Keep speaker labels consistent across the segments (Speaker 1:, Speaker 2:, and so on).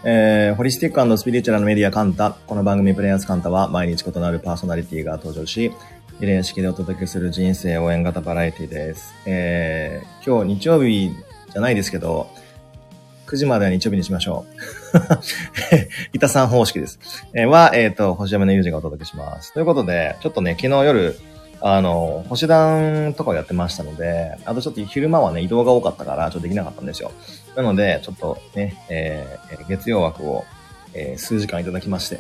Speaker 1: ホリスティック&スピリチュアルのメディアカンタ。この番組プレイヤーズカンタは毎日異なるパーソナリティが登場し、リレー式でお届けする人生応援型バラエティです。今日日曜日じゃないですけど、9時までは日曜日にしましょう。板さん方式です。星山のゆうじがお届けします。ということで、ちょっとね、昨日夜、星団とかをやってましたので、あとちょっと昼間はね、移動が多かったから、ちょっとできなかったんですよ。なので、ちょっとね、月曜枠を、数時間いただきまして。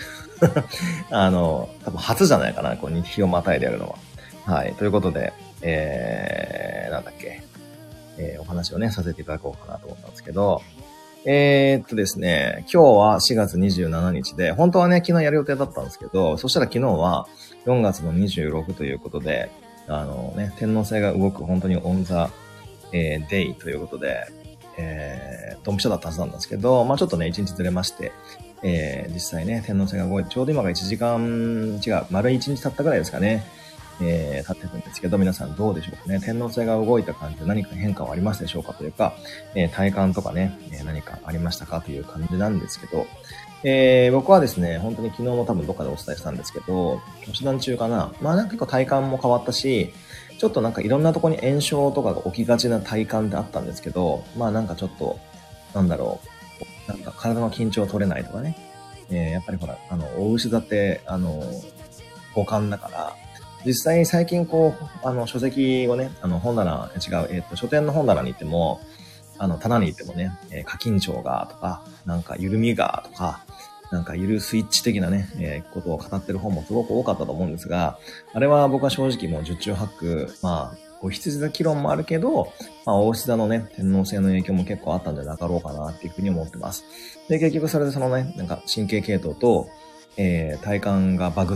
Speaker 1: 多分初じゃないかな、こう、日をまたいでやるのは。はい。ということで、なんだっけ、お話をね、させていただこうかなと思ったんですけど、ですね、今日は4月27日で、本当はね、昨日やる予定だったんですけど、そしたら昨日は4月の26ということで、天王星が動く本当にオンザ、デイということで、ドンピシャだったはずなんですけど、まあちょっとね、1日ずれまして、実際ね、天王星が動いて、ちょうど今が1時間、丸1日経ったぐらいですかね。経ってるんですけど、皆さんどうでしょうかね。天王星が動いた感じで何か変化はありますでしょうかというか、体感とかね、何かありましたかという感じなんですけど、僕はですね、本当に昨日も多分どっかでお伝えしたんですけど、星団中かな。まあなんか結構体感も変わったし、ちょっとなんかいろんなところに炎症とかが起きがちな体感ってあったんですけど、まあなんかちょっと、なんだろう、なんか体の緊張取れないとかね。やっぱりほら、大牛座って、五感だから、実際最近こう、書籍をね、本棚、書店の本棚に行っても、棚に行ってもね、過緊張がとか、なんか緩みがとか、なんかゆるスイッチ的なね、ことを語ってる本もすごく多かったと思うんですが、あれは僕は正直もう十中八九、まあ、お羊座議論もあるけど、まあ、大牛座のね、天王星の影響も結構あったんじゃなかろうかなっていうふうに思ってます。で、結局それでそのね、なんか神経系統と、体幹がバグって、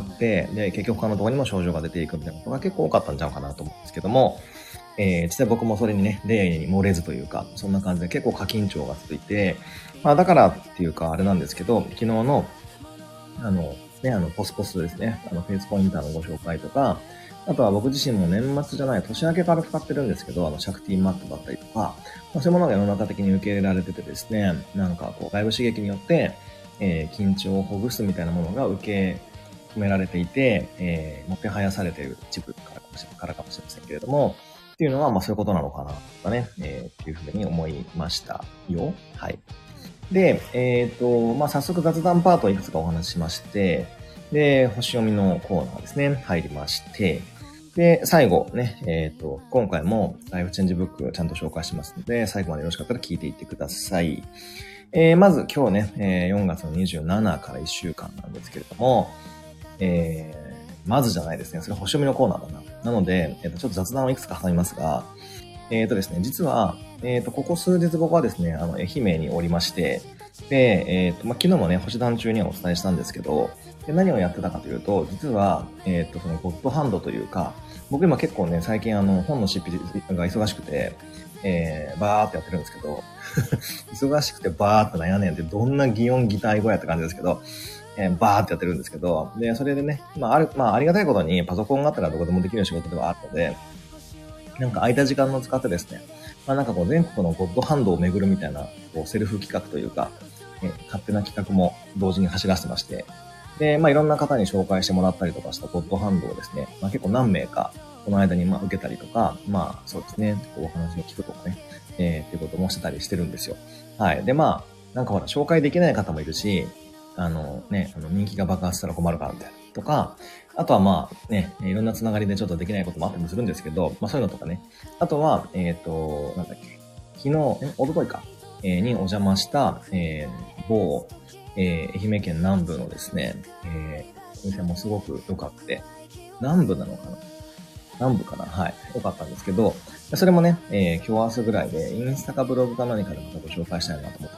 Speaker 1: で、結局他のところにも症状が出ていくみたいなことが結構多かったんちゃうかなと思うんですけども、実際僕もそれにね、例に漏れずというか、そんな感じで結構過緊張が続いて、まあだからっていうかあれなんですけど、昨日の、ポスポスですね、フェイスポインターのご紹介とか、あとは僕自身も年末じゃない、年明けから使ってるんですけど、シャクティマットだったりとか、まあ、そういうものが世の中的に受け入れられててですね、なんかこう外部刺激によって、緊張をほぐすみたいなものが受け止められていて、もてはやされている一部からかもしれませんけれども、っていうのは、まあそういうことなのかな、とかね、っていうふうに思いましたよ。はい。で、まあ早速雑談パートをいくつかお話ししまして、で、星読みのコーナーですね、入りまして、で、最後ね、今回もライフチェンジブックをちゃんと紹介しますので、最後までよろしかったら聞いていってください。まず今日ね、4月の27から1週間なんですけれども、まずじゃないですね。それ星読みのコーナーだな。なので、ちょっと雑談をいくつか挟みますが、ですね、実は、ここ数日僕はですね、愛媛におりまして、で、まあ、昨日もね、星団中にはお伝えしたんですけど、で何をやってたかというと、実は、そのゴッドハンドというか、僕今結構ね、最近本の執筆が忙しくて、バーってやってるんですけど、忙しくてバーって悩んでんってどんな擬音擬態語やって感じですけど、バーってやってるんですけど、で、それでね、まあありがたいことにパソコンがあったらどこでもできる仕事ではあるので、なんか空いた時間を使ってですね、まあなんかこう全国のゴッドハンドを巡るみたいな、こうセルフ企画というか、勝手な企画も同時に走らせてまして、で、まあいろんな方に紹介してもらったりとかしたゴッドハンドをですね、まあ結構何名か、この間にまあ受けたりとか、まあそうですね、こうお話を聞くとかね、っていうこともしてたりしてるんですよ。はい。で、まあ、なんかほら、紹介できない方もいるし、人気が爆発したら困るからみたいな。とか、あとはまあね、いろんなつながりでちょっとできないこともあったりもするんですけど、まあそういうのとかね。あとは、なんだっけ、昨日、おとといか、にお邪魔した、某、愛媛県南部のですね、お店もすごく良かった。南部なのかな南部かなはい。良かったんですけど、それもね、今日明日ぐらいで、インスタかブログか何かでまたご紹介したいなと思って、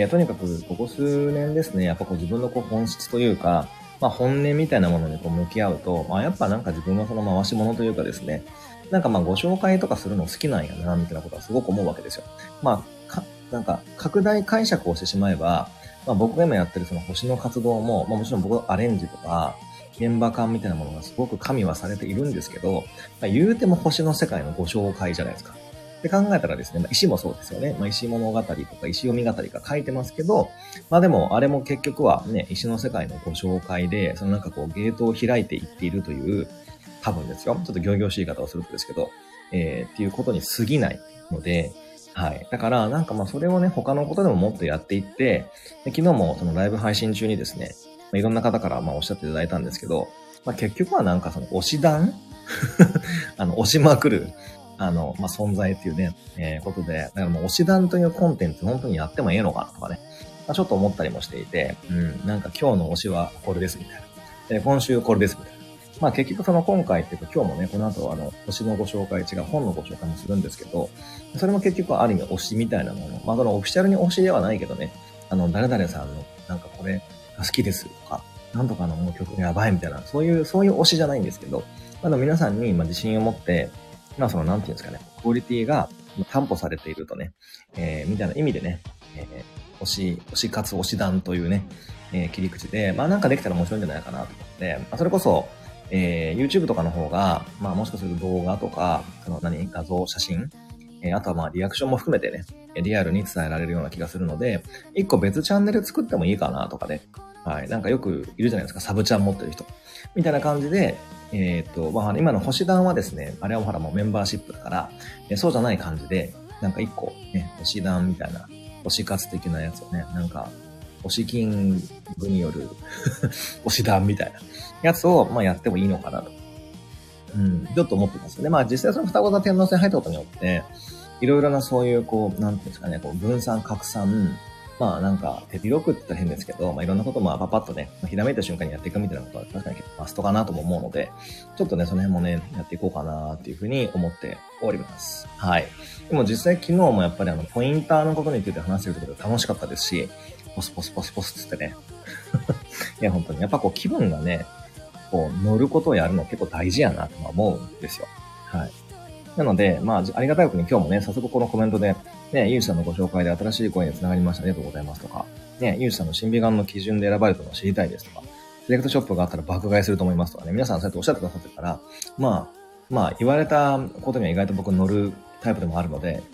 Speaker 1: とにかく、ここ数年ですね、やっぱこう自分のこう本質というか、まあ本音みたいなものにこう向き合うと、まあやっぱなんか自分はその回し物というかですね、なんかまあご紹介とかするの好きなんやな、みたいなことはすごく思うわけですよ。まあ、なんか拡大解釈をしてしまえば、まあ僕が今やってるその星の活動も、まあもちろん僕のアレンジとか、現場感みたいなものがすごく加味はされているんですけど、まあ、言うても星の世界のご紹介じゃないですか。 で考えたらですね、石もそうですよね。石物語とか石読み語りが書いてますけど、でもあれも結局はね、石の世界のご紹介で、そのなんかこうゲートを開いていっているという、多分ですよ。ちょっと仰々しい言い方をするとですけど、っていうことに過ぎないので、はい。だから、なんかそれをね、他のことでももっとやっていって、で昨日もそのライブ配信中にですね、いろんな方からおっしゃっていただいたんですけど、結局はなんかその推し団推しまくる、存在っていうね、ことで、だから推し団というコンテンツ本当にやってもいいのかなとかね、ちょっと思ったりもしていて、なんか今日の推しはこれですみたいな。今週これですみたいな。結局その今回っていうか今日もね、この後推しのご紹介、本のご紹介もするんですけど、それも結局はある意味推しみたいなもの。そのオフィシャルに推しではないけどね、誰々さんのなんかこれが好きですとか、なんとかのもう曲やばいみたいな、そういう推しじゃないんですけど、皆さんに自信を持って、なんていうんですかね、クオリティが担保されているとね、みたいな意味でね、推し活推し団というね、切り口で、なんかできたら面白いんじゃないかなと思って、それこそ、YouTube とかの方が、もしかすると動画とか、画像、写真、あとはリアクションも含めてね、リアルに伝えられるような気がするので、一個別チャンネル作ってもいいかなとかね、はい、なんかよくいるじゃないですか、サブチャン持ってる人。みたいな感じで、今の星団はですね、あれはもうメンバーシップだから、そうじゃない感じで、なんか一個ね、星団みたいな、星活的なやつをね、なんか、星キングによる星団みたいなやつを、やってもいいのかなと。ちょっと思ってますね。実際その双子座天皇戦入ったことによって、いろいろなそういう、なんていうんですかね、分散、拡散、なんか、手広くって言ったら変ですけど、いろんなこともパパッとね、ひらめいた瞬間にやっていくみたいなことは確かにマストかなとも思うので、ちょっとね、その辺もね、やっていこうかなっていうふうに思っております。はい。でも実際昨日もやっぱりポインターのことについて話してることが楽しかったですし、ポスポスポスポスってね。いや、本当に。やっぱ気分がね、乗ることをやるの結構大事やなと思うんですよ。はい。なので、ありがたいことに今日もね、早速このコメントで、ね、ゆうじさんのご紹介で新しい声に繋がりましたね、ありがとうございますとか、ね、ゆうじさんの審美眼の基準で選ばれたのを知りたいですとか、セレクトショップがあったら爆買いすると思いますとかね、皆さんそうやっておっしゃってくださってるから、言われたことには意外と僕乗るタイプでもあるので、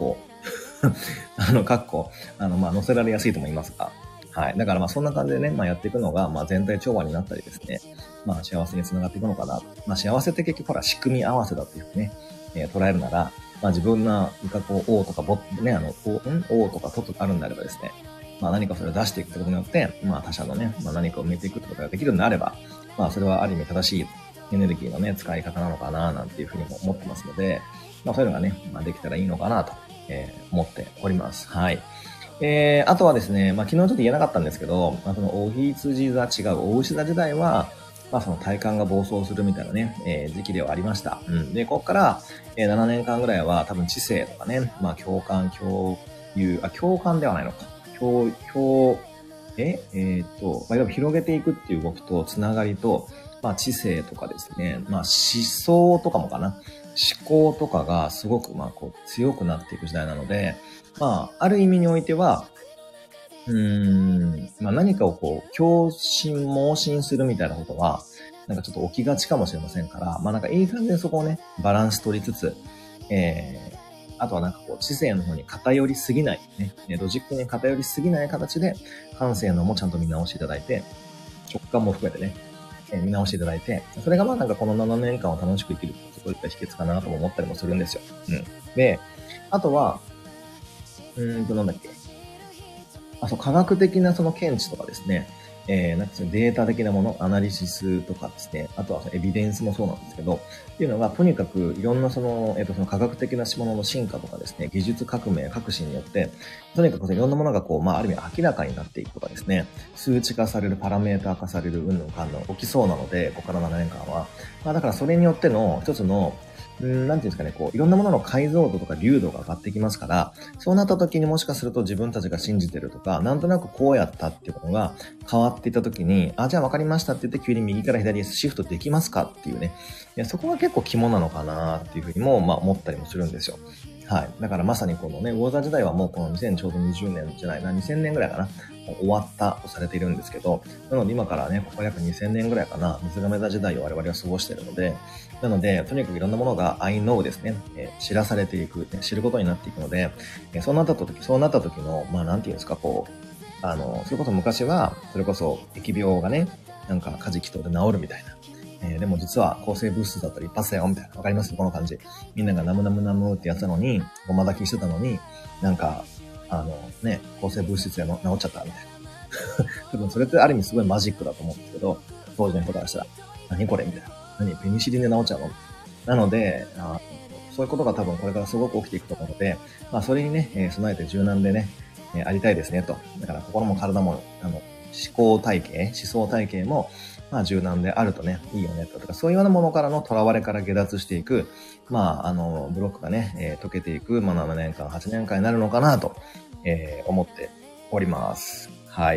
Speaker 1: 乗せられやすいと思いますが、はい。だからそんな感じでね、やっていくのが、全体調和になったりですね、幸せにつながっていくのかな。幸せって結局ほら、仕組み合わせだっていうふうにね、捉えるなら、自分が、O とかO とかととあるんであればですね、何かそれを出していくってことによって、他者のね、何かを埋めていくってことができるんであれば、それはある意味正しいエネルギーのね、使い方なのかな、なんていうふうにも思ってますので、そういうのがね、できたらいいのかなと、思っております。はい。あとはですね、昨日ちょっと言えなかったんですけど、その、おひつじ座違う、お牛座時代は、その体感が暴走するみたいなね、時期ではありました。で、ここから、7年間ぐらいは多分知性とかね、共感、共有、共感ではないのか。広げていくっていう動きと、つながりと、知性とかですね、思想とかもかな。思考とかがすごく、強くなっていく時代なので、ある意味においては、何かを共振、盲信するみたいなことは、なんかちょっと起きがちかもしれませんから、なんかいい感じでそこをね、バランス取りつつ、あとはなんか知性の方に偏りすぎない、ね、ロジックに偏りすぎない形で、感性のもちゃんと見直していただいて、直感も含めてね、見直していただいて、それがなんかこの7年間を楽しく生きる、そういった秘訣かなとも思ったりもするんですよ。で、あとは、なんだっけ。科学的なその見地とかですね、なんかそのデータ的なもの、アナリシスとかですね、あとはエビデンスもそうなんですけど、っていうのが、とにかくいろんなその科学的なものの進化とかですね、技術革命、革新によって、とにかくいろんなものがある意味明らかになっていくとかですね、数値化される、パラメーター化される、うんぬんかんぬん起きそうなので、ここから7年間は。だからそれによっての一つの、なんていうんですかね、いろんなものの解像度とか流度が上がってきますから、そうなった時にもしかすると自分たちが信じてるとか、なんとなくこうやったっていうことが変わっていった時に、じゃあ分かりましたって言って急に右から左へシフトできますかっていうね。そこが結構肝なのかなっていうふうにも、思ったりもするんですよ。 はい。だからまさにこのね、ウォーザー時代はもうこの2000ちょうど20年じゃないな、2000年ぐらいかな、終わったとされているんですけど、なので今からね、ここ約2000年ぐらいかな、水亀座時代を我々は過ごしているので、なので、とにかくいろんなものが I know ですね、知らされていく、知ることになっていくので、そうなった時の、まあなんていうんですか、こう、それこそ昔は、それこそ疫病がね、なんかカジキ等で治るみたいな。でも実は抗生物質だったら一発だよ、みたいな。わかりますこの感じ。みんながナムナムナムってやってたのに、ごま炊きしてたのに、なんか、抗生物質で治っちゃった、みたいな。多分それってある意味すごいマジックだと思うんですけど、当時の人からしたら、何これみたいな。何ペニシリンで治っちゃうのなので、そういうことが多分これからすごく起きていくと思うので、まあそれにね、備えて柔軟でね、ありたいですねと。だから心も体も、思想体系も、まあ柔軟であるとね、いいよねとか、そういうようなものからの囚われから下脱していく、まあブロックがね、解けていく、まあ7年間、8年間になるのかなと、思っております。はい。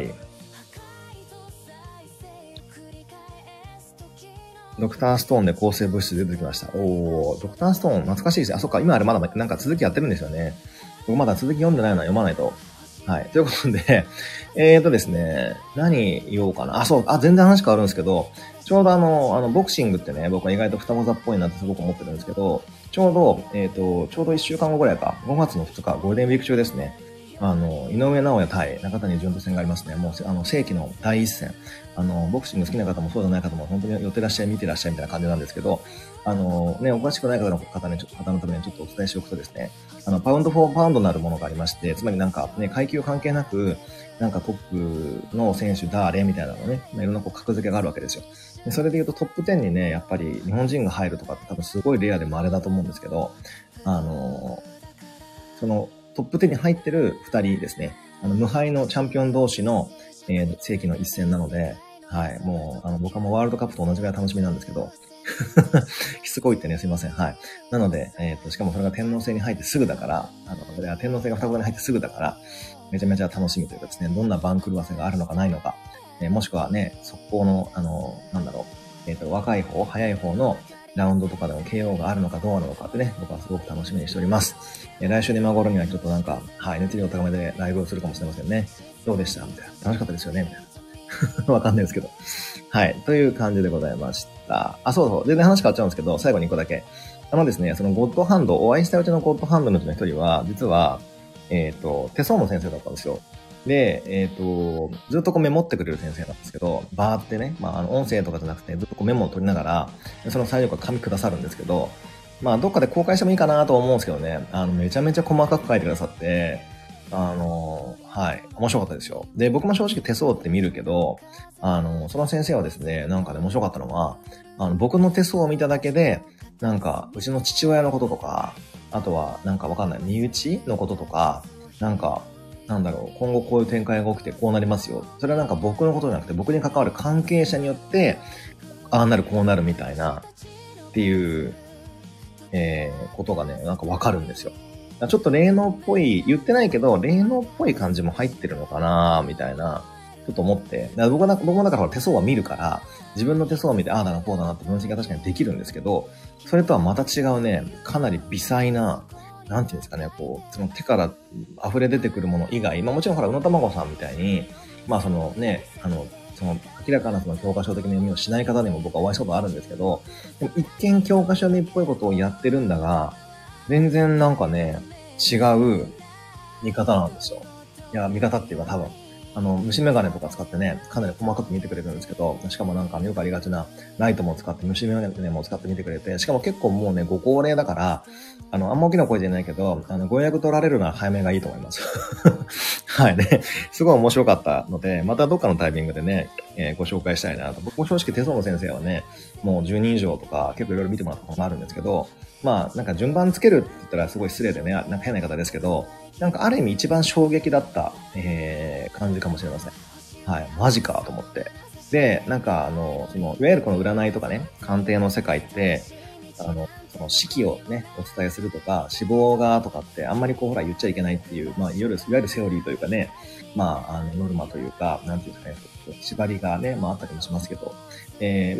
Speaker 1: ドクターストーンで抗生物質出てきました。ドクターストーン懐かしいですね。あ、そっか、今あれまだなんか続きやってるんですよね。僕まだ続き読んでないのは読まないと。はい。ということで、ですね、何言おうかな。全然話変わるんですけど、ちょうどボクシングってね、僕は意外と双子座っぽいなってすごく思ってるんですけど、ちょうど1週間後ぐらいか、5月の2日、ゴールデンウィーク中ですね。井上尚弥対中谷潤人戦がありますね。もう、世紀の第一戦。ボクシング好きな方もそうじゃない方も本当に寄ってらっしゃい、見てらっしゃいみたいな感じなんですけど、お詳しくない方のためにちょっとお伝えしておくとですね、パウンドフォーパウンドなるものがありまして、つまりなんかね、階級関係なく、なんかトップの選手誰みたいなのね、いろんな格付けがあるわけですよ。でそれで言うとトップ10にね、やっぱり日本人が入るとかって多分すごいレアでもあれだと思うんですけど、そのトップ10に入ってる2人ですね。無敗のチャンピオン同士の、世紀の一戦なので、はい、もう、僕はもうワールドカップと同じぐらい楽しみなんですけど、しつこいってね、すいません。はい。なので、しかもそれが天皇制に入ってすぐだから、天皇制が双子に入ってすぐだから、めちゃめちゃ楽しみというかですね、どんな番狂わせがあるのかないのか、もしくはね、速攻の、若い方、早い方のラウンドとかでも KO があるのかどうなのかってね、僕はすごく楽しみにしております。来週の今頃にはちょっとなんか、はい、熱量高めでライブをするかもしれませんね。どうでしたみたいな。楽しかったですよねみたいな。わかんないですけど。はい。という感じでございました。全然話変わっちゃうんですけど、最後に1個だけ。ですね、そのゴッドハンド、お会いしたうちのゴッドハンドのうちの一人は、実は、手相の先生だったんですよ。で、ずっとメモってくれる先生なんですけど、バーってね、音声とかじゃなくて、ずっとメモを取りながら、その最後から紙くださるんですけど、どっかで公開してもいいかなと思うんですけどね、めちゃめちゃ細かく書いてくださって、はい、面白かったですよ。で、僕も正直手相って見るけど、その先生はですね、なんかね、面白かったのは、僕の手相を見ただけで、なんか、うちの父親のこととか、あとは、なんかわかんない、身内のこととか、なんか、今後こういう展開が起きてこうなりますよ。それはなんか僕のことじゃなくて、僕に関わる関係者によって、ああなるこうなるみたいな、っていう、ことがね、なんかわかるんですよ。ちょっと霊能っぽい、言ってないけど、霊能っぽい感じも入ってるのかなみたいな、ちょっと思って。僕もだから手相は見るから、自分の手相を見て、ああだな、こうだなって分析が確かにできるんですけど、それとはまた違うね、かなり微細な、なんていうんですかね、その手から溢れ出てくるもの以外、もちろんほら、宇野卵さんみたいに、そのね、その明らかなその教科書的な読みをしない方にも僕はお会いしたことあるんですけど、でも一見教科書読みっぽいことをやってるんだが、全然なんかね、違う見方なんですよ。いや、見方っていうか多分、虫眼鏡とか使ってね、かなり細かく見てくれるんですけど、しかもなんかよくありがちなライトも使って、虫眼鏡も使って見てくれて、しかも結構もうね、ご高齢だから、あんま大きな声じゃないけど、ご予約取られるのは早めがいいと思います。はいね。すごい面白かったので、またどっかのタイミングでね、ご紹介したいなと。僕も正直手相の先生はね、もう10人以上とか結構いろいろ見てもらったこともあるんですけど、なんか順番つけるって言ったらすごい失礼でね、なんか変な言い方ですけど、なんかある意味一番衝撃だった、感じかもしれません。はい。マジかと思って。で、なんかいわゆるこの占いとかね、鑑定の世界って、その式をね、お伝えするとか、死亡がとかってあんまりほら言っちゃいけないっていう、いわゆるセオリーというかね、ノルマというか、なんていうんですかね、縛りがね、あったりもしますけど、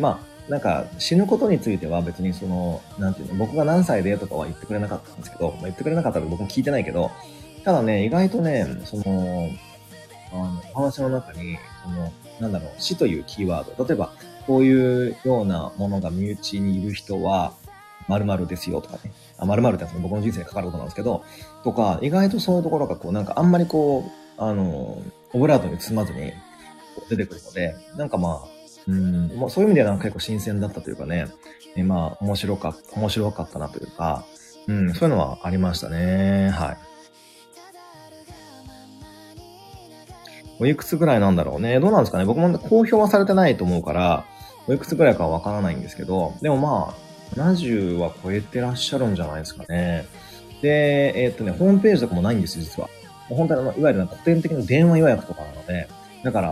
Speaker 1: なんか死ぬことについては別にその、なんていうの、僕が何歳でとかは言ってくれなかったんですけど、まあ、言ってくれなかったら僕も聞いてないけど、ただね、意外とね、その、お話の中に、その、なんだろう、死というキーワード、例えば、こういうようなものが身内にいる人は、〇〇ですよとかね。〇〇ってやつも僕の人生にかかることなんですけど、とか、意外とそういうところがこう、なんかあんまりこう、オブラートに包まずに出てくるので、なんかまあ、もうそういう意味ではなんか結構新鮮だったというかね、まあ、面白かったなというか、そういうのはありましたね。はい。おいくつぐらいなんだろうね。どうなんですかね。僕も公表はされてないと思うから、おいくつぐらいかはわからないんですけど、でもまあ、70は超えてらっしゃるんじゃないですかね。で、ホームページとかもないんですよ、実は。もう本当にいわゆる古典的な電話予約とかなので、だから、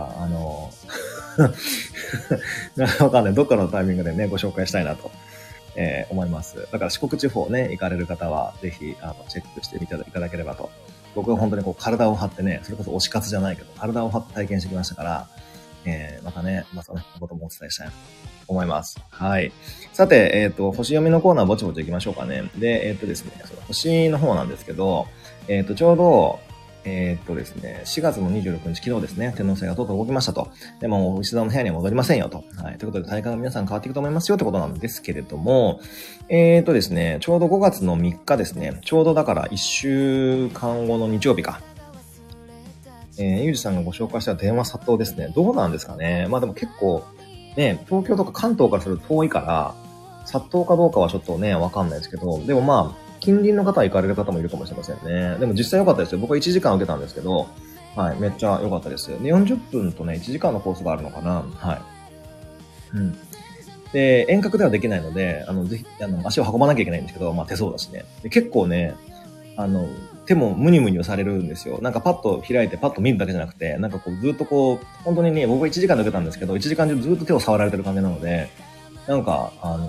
Speaker 1: わかんない。どっかのタイミングでね、ご紹介したいなと、思います。だから四国地方ね、行かれる方は、ぜひ、チェックしてみていただければと。僕は本当にこう、体を張ってね、それこそ推し活じゃないけど、体を張って体験してきましたから、またね、またね、こともお伝えしたいなと思います。はい。さて、星読みのコーナーぼちぼち行きましょうかね。で、ですね、その星の方なんですけど、ちょうど、ですね、4月の26日、昨日ですね、天王星がとうとう動きましたと。でも、牛座の部屋には戻りませんよと。はい。ということで、体感が皆さん変わっていくと思いますよってことなんですけれども、ですね、ちょうど5月の3日ですね、ちょうどだから1週間後の日曜日か。ゆうじさんがご紹介した電話殺到ですね。どうなんですかね。まあでも結構、ね、東京とか関東からすると遠いから、殺到かどうかはちょっとね、わかんないですけど、でもまあ、近隣の方は行かれる方もいるかもしれませんね。でも実際良かったですよ。僕は1時間受けたんですけど、はい、めっちゃ良かったです。で、40分とね、1時間のコースがあるのかな。はい。うん。で、遠隔ではできないので、ぜひ、足を運ばなきゃいけないんですけど、まあ手相だしね。で結構ね、手もムニムニをされるんですよ。なんかパッと開いてパッと見るだけじゃなくて、なんかこうずっとこう、本当にね、僕は1時間で受けたんですけど、1時間中ずっと手を触られてる感じなので、なんか、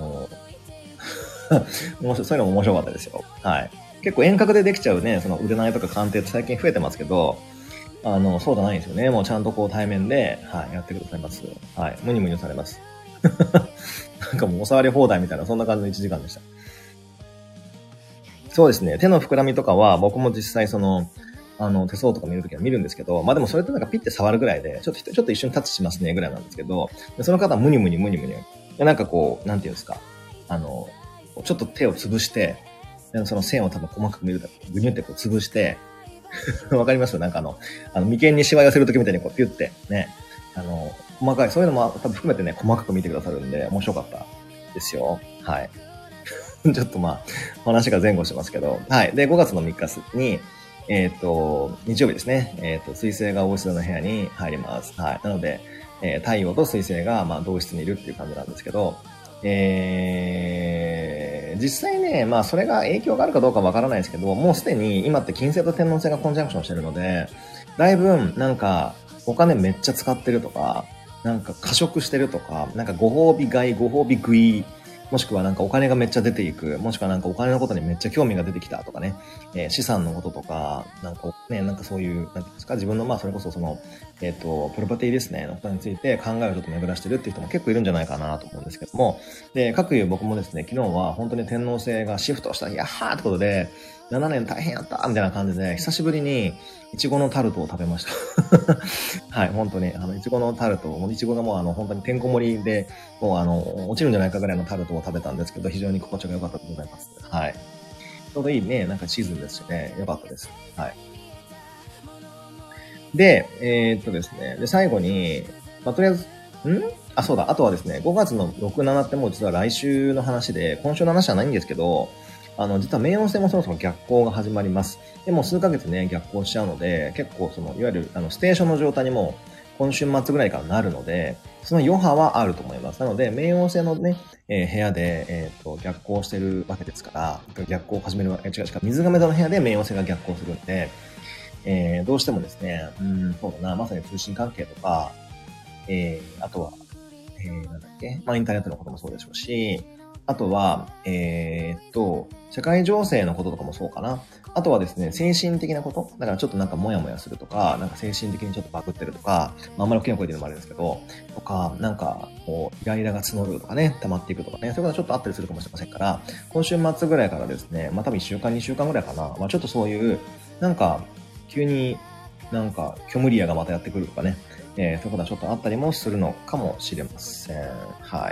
Speaker 1: そういうのも面白かったですよ。はい。結構遠隔でできちゃうね、その腕前とか鑑定って最近増えてますけど、そうじゃないんですよね。もうちゃんとこう対面で、はい、やってくださいます。はい。ムニムニされます。なんかもうお触り放題みたいな、そんな感じの1時間でした。そうですね。手の膨らみとかは、僕も実際その、手相とか見るときは見るんですけど、まあでもそれってなんかピッて触るぐらいで、ちょっと一緒にタッチしますね、ぐらいなんですけど、でその方はムニムニムニムニ。でなんかこう、なんていうんですか。ちょっと手を潰して、でその線を多分細かく見ると、ぐにゅってこう潰して、わかりますなんか眉間にシワ寄せるときみたいにこうピュって、ね。細かい、そういうのも多分含めてね、細かく見てくださるんで、面白かったですよ。はい。ちょっとまあ、話が前後してますけど、はい。で、5月の3日に、日曜日ですね。水星が大石座の部屋に入ります。はい。なので、太陽と水星が、まあ、同室にいるっていう感じなんですけど、実際ね、まあ、それが影響があるかどうかわからないですけど、もうすでに今って金星と天王星がコンジャンクションしてるので、だいぶ、なんか、お金めっちゃ使ってるとか、なんか過食してるとか、なんかご褒美買い、ご褒美食い、もしくはなんかお金がめっちゃ出ていく、もしくはなんかお金のことにめっちゃ興味が出てきたとかね、資産のこととか、なんかね、なんかそういう、なんていうんですか、自分のまあそれこそその、プロパティですね、のことについて考えをちょっと巡らしてるっていう人も結構いるんじゃないかなと思うんですけども、で、各いう僕もですね、昨日は本当に天皇制がシフトした、やっはーってことで、7年大変やったみたいな感じで、久しぶりにイチゴのタルトを食べました。はい、本当に、イチゴのタルト、イチゴがもう本当にてんこ盛りで、もう落ちるんじゃないかぐらいのタルトを食べたんですけど、非常に心地が良かったでございます。はい。ちょうどいいね、なんかシーズンですしね、良かったです。はい。で、ですね、で、最後に、まあ、とりあえず、そうだ、あとはですね、5月の6、7ってもう実は来週の話で、今週の話じゃないんですけど、実は冥王星もそろそろ逆行が始まります。でも数ヶ月ね、逆行しちゃうので、結構その、いわゆる、ステーションの状態にも、今週末ぐらいからなるので、その余波はあると思います。なので、冥王星のね、部屋で、逆行してるわけですから、逆行を始めるわけ、違う、水亀座の部屋で冥王星が逆行するんで、どうしてもですね、そうだな、まさに通信関係とか、あとは、なんだっけ、まあ、インターネットのこともそうでしょうし、あとは、 社会情勢のこととかもそうかな。あとはですね、精神的なこと。だからちょっとなんかモヤモヤするとか、なんか精神的にちょっとバグってるとか、まあ、あんまり大きな声で言うのもあれですけど、とか、なんか、こう、イライラが募るとかね、溜まっていくとかね、そういうことはちょっとあったりするかもしれませんから、今週末ぐらいからですね、まあ多分1週間、2週間ぐらいかな、まあちょっとそういう、なんか、急になんか、虚無リアがまたやってくるとかね、そういうことはちょっとあったりもするのかもしれません。はい。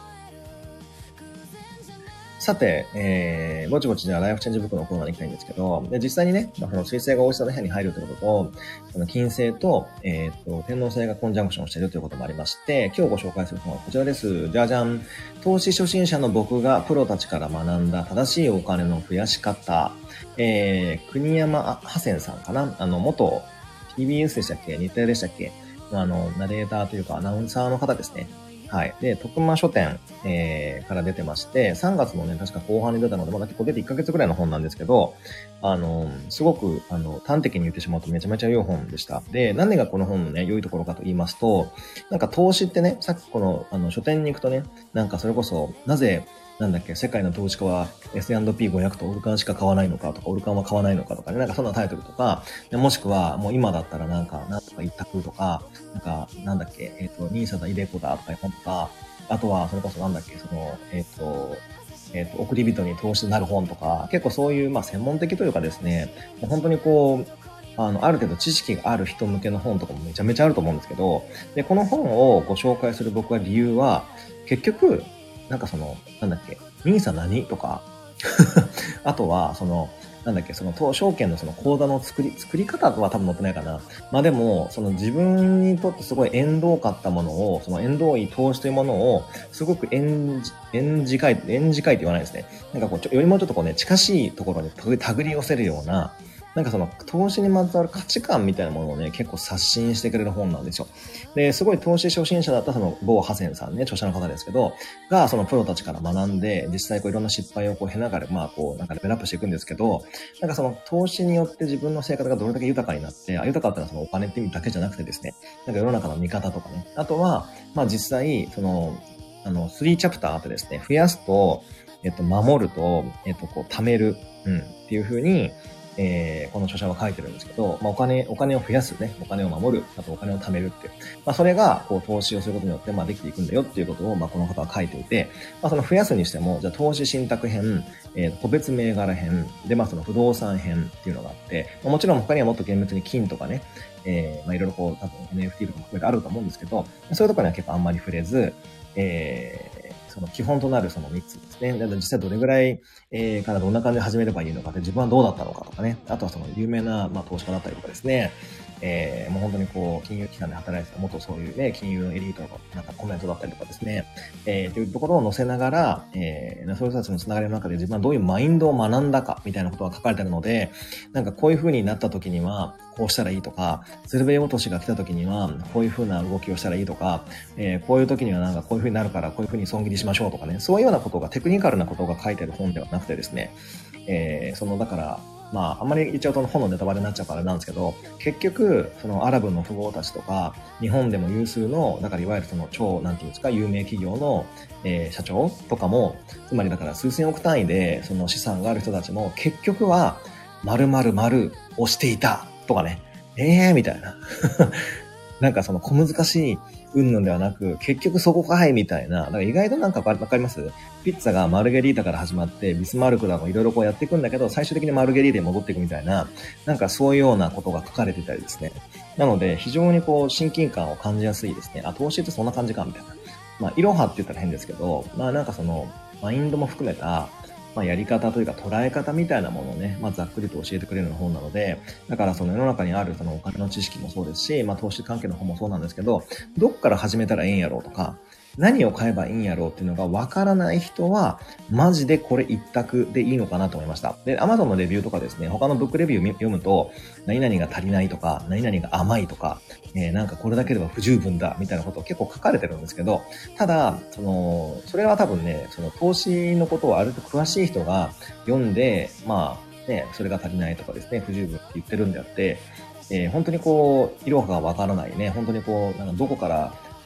Speaker 1: さて、ぼちぼちじゃあライフチェンジブックのコーナーに行きたいんですけど、で実際にね、まあ、その水星がお医者の部屋に入るということと、その金星と、天王星がコンジャンクションしているということもありまして、今日ご紹介する本はこちらです。じゃじゃん。投資初心者の僕がプロたちから学んだ正しいお金の増やし方。国山ハセンさんかな、元 TBS でしたっけ、日テレでしたっけ、ナレーターというかアナウンサーの方ですね。はい。で、徳間書店、から出てまして、3月のね、確か後半に出たので、まだ結構出て1ヶ月ぐらいの本なんですけど、すごく、端的に言ってしまうとめちゃめちゃ良い本でした。で、何がこの本のね、良いところかと言いますと、なんか投資ってね、さっきこの、書店に行くとね、なんかそれこそ、なぜ、なんだっけ、世界の投資家は S&P500 とオルカンしか買わないのかとか、オルカンは買わないのかとかね、なんかそんなタイトルとか、もしくはもう今だったらなんとか一択とか、なんか、なんだっけ、ニーサだ、イデコだとかいう本とか、あとはそれこそなんだっけ、送り人に投資になる本とか、結構そういう、まあ専門的というかですね、もう本当にこう、ある程度知識がある人向けの本とかもめちゃめちゃあると思うんですけど、で、この本をご紹介する僕は理由は、結局、なんかなんだっけ、ニーサ何とか、あとは、なんだっけ、証券のその口座の作り方は多分載ってないかな。まあでも、その自分にとってすごい縁遠かったものを、その縁遠い投資というものを、すごく縁近いって言わないですね。なんかこう、よりもちょっとこうね、近しいところに手繰り寄せるような、なんかその投資にまつわる価値観みたいなものをね、結構刷新してくれる本なんですよ。で、すごい投資初心者だったその某ハセンさんね、著者の方ですけど、がそのプロたちから学んで、実際こういろんな失敗をこう経ながら、まあこうなんかレベルアップしていくんですけど、なんかその投資によって自分の生活がどれだけ豊かになって、豊かってのはそのお金って意味だけじゃなくてですね、なんか世の中の見方とかね、あとは、まあ実際、3チャプターあってですね、増やすと、守ると、こう、貯める、っていう風に、この著者は書いてるんですけど、まあ、お金を増やすね、お金を守る、あとお金を貯めるっていう。まあ、それが、こう、投資をすることによって、まあ、できていくんだよっていうことを、まあ、この方は書いていて、まあ、その増やすにしても、じゃあ、投資信託編、個別銘柄編、で、まあ、その不動産編っていうのがあって、まあ、もちろん他にはもっと厳密に金とかね、まあ、いろいろこう、多分 NFT とかも含めてあると思うんですけど、そういうところには結構あんまり触れず、その基本となるその3つですね。実際どれぐらい、からどんな感じで始めればいいのかって、自分はどうだったのかとかね。あとはその有名な、まあ、投資家だったりとかですね。もう本当にこう、金融機関で働いてた元そういうね、金融のエリートのなんかコメントだったりとかですね。というところを載せながら、そういう人たちのつながりの中で自分はどういうマインドを学んだかみたいなことが書かれてあるので、なんかこういう風になった時には、こうしたらいいとか、鶴瓶落としが来た時には、こういう風な動きをしたらいいとか、こういう時にはなんかこういう風になるから、こういう風に損切りしましょうとかね、そういうようなことがテクニカルなことが書いてある本ではなくてですね、だから、まあ、あんまり言っちゃうと本のネタバレになっちゃうからなんですけど、結局、そのアラブの富豪たちとか、日本でも有数の、だからいわゆるその超、なんていうんですか、有名企業の、社長とかも、つまりだから数千億単位で、その資産がある人たちも、結局は、〇〇〇をしていたとかね、みたいな。なんかその小難しい云々ではなく、結局そこかいみたいな。だから意外となんかわかります？ピッツァがマルゲリータから始まって、ビスマルクだもいろいろこうやっていくんだけど、最終的にマルゲリータに戻っていくみたいな、なんかそういうようなことが書かれてたりですね。なので、非常にこう親近感を感じやすいですね。あ、投資ってそんな感じかみたいな。まあ、イロハって言ったら変ですけど、まあなんかその、マインドも含めた、まあ、やり方というか捉え方みたいなものをね、まあ、ざっくりと教えてくれるような本なので、だからその世の中にあるそのお金の知識もそうですし、まあ、投資関係の本もそうなんですけど、どっから始めたらええんやろうとか、何を買えばいいんやろうっていうのがわからない人は、マジでこれ一択でいいのかなと思いました。で、Amazon のレビューとかですね、他のブックレビュー読むと、何々が足りないとか、何々が甘いとか、なんかこれだけでは不十分だみたいなことを結構書かれてるんですけど、ただ、それは多分ね、その投資のことをある程度詳しい人が読んで、まあね、それが足りないとかですね、不十分って言ってるんであって、本当にこう、いろはがわからないね、本当にこう、なんかどこから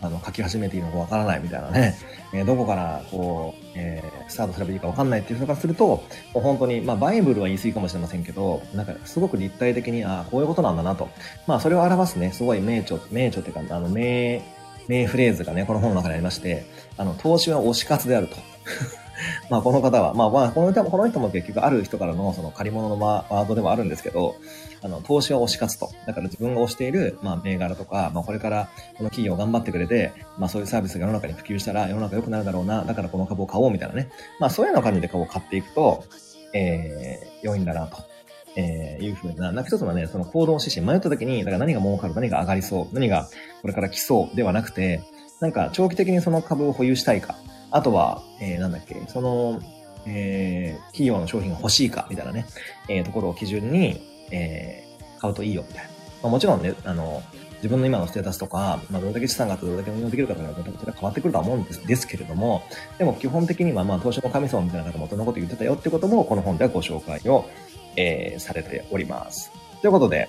Speaker 1: 書き始めていいのかわからないみたいなね、どこから、スタートすればいいかわかんないっていう人からすると、もう本当に、バイブルは言い過ぎかもしれませんけど、なんか、すごく立体的に、こういうことなんだなと。それを表すね、すごい名著っていうか、名フレーズがね、この本の中にありまして、投資は推し活であると。この方は、この人も結局ある人からのその借り物のワードではあるんですけど、投資は推し活と。だから自分が推している、銘柄とか、これからこの企業頑張ってくれて、そういうサービスが世の中に普及したら世の中良くなるだろうな、だからこの株を買おうみたいなね。そういうような感じで株を買っていくと、良いんだなと。いうふうな、なんか一つのね、その行動指針、迷った時に、だから何が儲かる、何が上がりそう、何がこれから来そうではなくて、なんか長期的にその株を保有したいか、あとは、その、企業の商品が欲しいか、みたいなね、ところを基準に、買うといいよ、みたいな。もちろんね、自分の今のステータスとか、どれだけ資産があってどれだけ運用できるかというのは、それは変わってくるとは思うんですけれども、でも基本的には、投資の神様みたいな方もそんなこと言ってたよってことも、この本ではご紹介を、されております。ということで、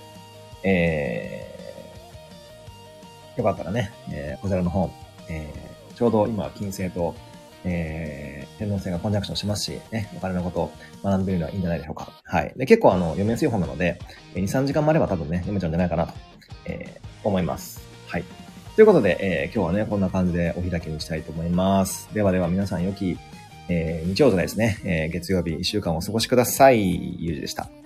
Speaker 1: よかったらね、こちらの本、ちょうど今、金星と、天王星がコンジャクションしますし、ね、お金のことを学んでみるのはいいんじゃないでしょうか。はい。で、結構読みやすい本なので、2、3時間もあれば多分ね、読めちゃうんじゃないかなと、思います。はい。ということで、今日はね、こんな感じでお開きにしたいと思います。ではでは皆さん良き、日曜日ですね、月曜日1週間お過ごしください。ゆうじでした。